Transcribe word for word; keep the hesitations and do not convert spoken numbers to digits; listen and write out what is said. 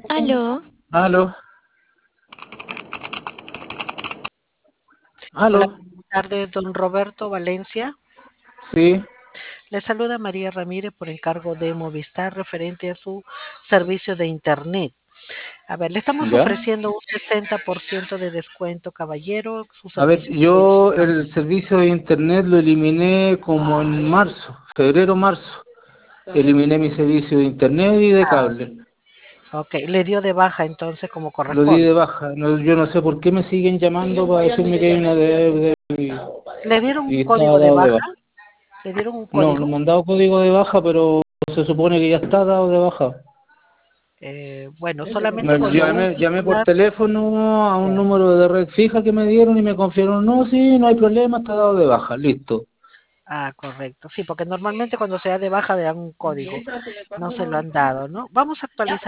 Aló, Aló, Hola, aló, buenas tardes, don Roberto Valencia. sí. Le saluda María Ramírez por encargo de Movistar referente a su servicio de Internet. A ver, le estamos ¿Ya? ofreciendo un sesenta por ciento de descuento, caballero. Su A ver, servicio de yo Internet. el servicio de internet lo eliminé como en marzo, febrero, marzo. Eliminé mi servicio de internet y de cable. Ok, le dio de baja entonces como Lo di de corresponde. baja. No, yo no sé por qué me siguen llamando para decirme que hay una deuda y, ¿Le dieron un y estaba código de dado de baja? baja. ¿Le dieron un No, no código? me han dado código de baja, pero se supone que ya está dado de baja. Eh, bueno, solamente Me cuando un llamé, llamé por titular. teléfono a un Ya. número de red fija que me dieron y me confirmaron, no, sí, no hay problema, está dado de baja, listo. Ah, correcto. Sí, porque normalmente cuando se da de baja le dan un código. No se lo han dado, ¿no? Vamos a actualizar.